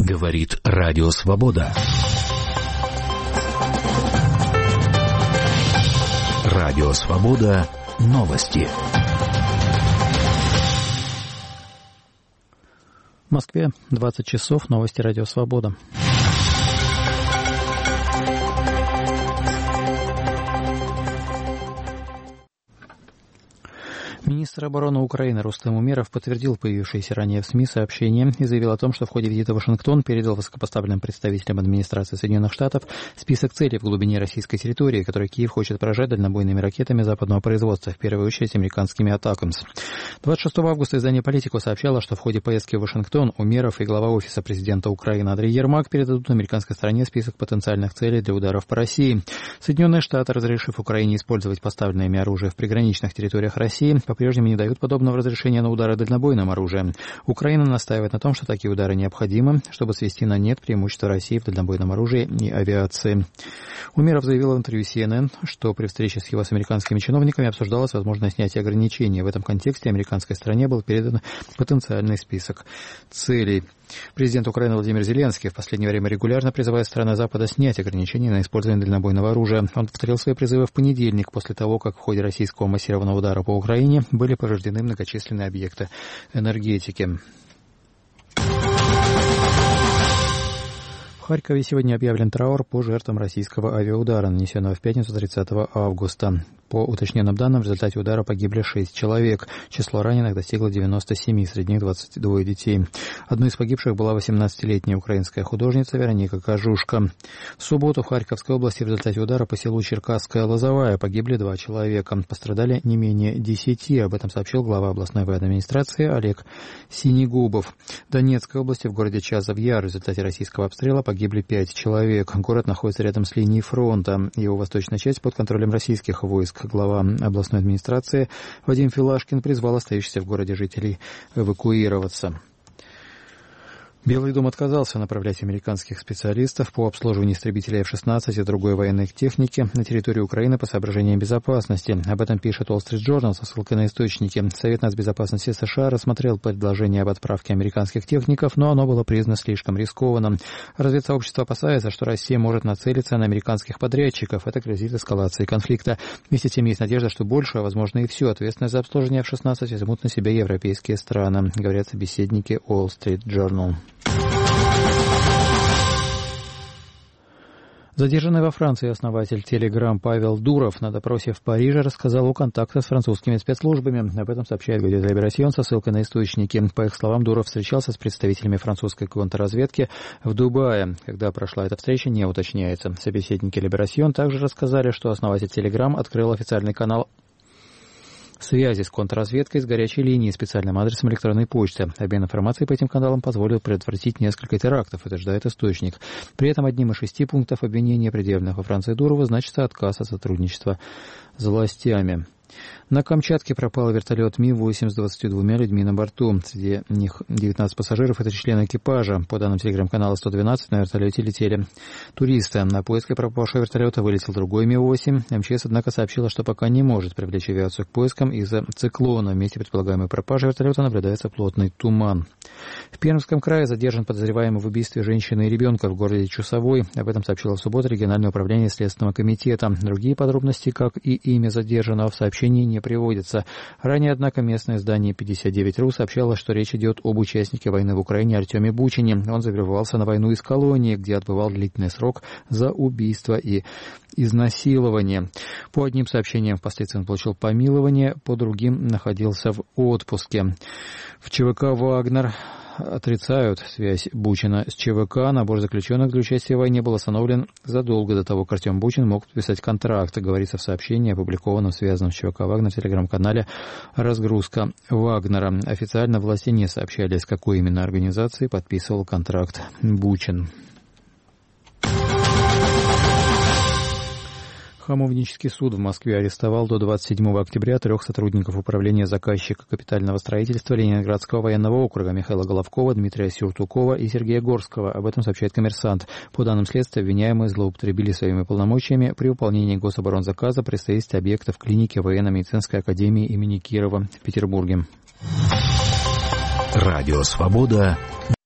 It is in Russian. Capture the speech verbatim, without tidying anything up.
Говорит Радио Свобода. Радио Свобода. Новости. В Москве двадцать часов. Новости Радио Свобода. Министр обороны Украины Рустем Умеров подтвердил появившиеся ранее в СМИ сообщения и заявил о том, что в ходе визита в Вашингтон передал высокопоставленным представителям администрации Соединенных Штатов список целей в глубине российской территории, которые Киев хочет поражать дальнобойными ракетами западного производства, в первую очередь американскими «Атакамс». двадцать шестого августа издание «Политико» сообщало, что в ходе поездки в Вашингтон Умеров и глава Офиса президента Украины Андрей Ермак передадут американской стороне список потенциальных целей для ударов по России. Соединенные Штаты, разрешив Украине использовать поставленное ими оружие в приграничных территориях России, по-прежнему не дают подобного разрешения на удары дальнобойным оружием. Украина настаивает на том, что такие удары необходимы, чтобы свести на нет преимущество России в дальнобойном оружии и авиации. Умеров заявил в интервью си эн эн, что при встрече с его с американскими чиновниками обсуждалось возможное снятие ограничений. В этом контексте американской стороне был передан потенциальный список целей. Президент Украины Владимир Зеленский в последнее время регулярно призывает страны Запада снять ограничения на использование дальнобойного оружия. Он повторил свои призывы в понедельник, после того, как в ходе российского массированного удара по Украине были повреждены многочисленные объекты энергетики. В Харькове сегодня объявлен траур по жертвам российского авиаудара, нанесенного в пятницу тридцатого августа. По уточненным данным, в результате удара погибли шесть человек. Число раненых достигло девяноста семи, среди них двадцать двое детей. Одной из погибших была восемнадцатилетняя украинская художница Вероника Кожушка. В субботу в Харьковской области в результате удара по селу Черкасская Лозовая погибли два человека. Пострадали не менее десяти. Об этом сообщил глава областной военной администрации Олег Синегубов. В Донецкой области в городе Чазов-Яр в результате российского обстрела погибли пять человек. Город находится рядом с линией фронта. Его восточная часть под контролем российских войск. Глава областной администрации Вадим Филашкин призвал остающихся в городе жителей эвакуироваться. Белый дом отказался направлять американских специалистов по обслуживанию истребителей эф шестнадцать и другой военной техники на территорию Украины по соображениям безопасности. Об этом пишет Wall Street Journal со ссылкой на источники. Совет нацбезопасности США рассмотрел предложение об отправке американских техников, но оно было признано слишком рискованным. Разведсообщество опасается, что Россия может нацелиться на американских подрядчиков. Это грозит эскалацией конфликта. Вместе с тем есть надежда, что больше, а возможно и всю ответственность за обслуживание эф шестнадцать возьмут на себя европейские страны, говорят собеседники Wall Street Journal. Задержанный во Франции основатель Telegram Павел Дуров на допросе в Париже рассказал о контактах с французскими спецслужбами. Об этом сообщает газета «Либерасьон» со ссылкой на источники. По их словам, Дуров встречался с представителями французской контрразведки в Дубае. Когда прошла эта встреча, не уточняется. Собеседники «Либерасьон» также рассказали, что основатель Telegram открыл официальный канал связи с контрразведкой с горячей линией и специальным адресом электронной почты. Обмен информацией по этим каналам позволил предотвратить несколько терактов, утверждает источник. При этом одним из шести пунктов обвинения, предъявленных во Франции Дурову, значится отказ от сотрудничества с властями. На Камчатке пропал вертолет Ми восемь с двадцатью двумя людьми на борту. Среди них девятнадцать пассажиров — это члены экипажа. По данным телеграм-канала сто двенадцать, на вертолете летели туристы. На поиски пропавшего вертолета вылетел другой Ми восемь. эм че эс, однако, сообщила, что пока не может привлечь авиацию к поискам из-за циклона. В месте предполагаемой пропажи вертолета наблюдается плотный туман. В Пермском крае задержан подозреваемый в убийстве женщины и ребенка в городе Чусовой. Об этом сообщило в субботу региональное управление Следственного комитета. Другие подробности, как и имя задержанного, в сообщении не приводится. Ранее, однако, местное издание пятьдесят девять точка ру сообщало, что речь идет об участнике войны в Украине Артеме Бучине. Он завербовался на войну из колонии, где отбывал длительный срок за убийство и изнасилование. По одним сообщениям впоследствии он получил помилование, по другим находился в отпуске. В ЧВК «Вагнер» отрицают связь Бучина с ЧВК. Набор заключенных для участия в войне был остановлен задолго до того, как Артем Бучин мог подписать контракт, говорится в сообщении, опубликованном в связанном с ЧВК «Вагнер» в телеграм-канале «Разгрузка Вагнера». Официально власти не сообщали, с какой именно организацией подписывал контракт Бучин. Хамовнический суд в Москве арестовал до двадцать седьмого октября трех сотрудников управления заказчика капитального строительства Ленинградского военного округа Михаила Головкова, Дмитрия Сюртукова и Сергея Горского. Об этом сообщает «Коммерсант». По данным следствия, обвиняемые злоупотребили своими полномочиями при выполнении гособоронзаказа при строительстве объектов клиники военно-медицинской академии имени Кирова в Петербурге. Радио «Свобода».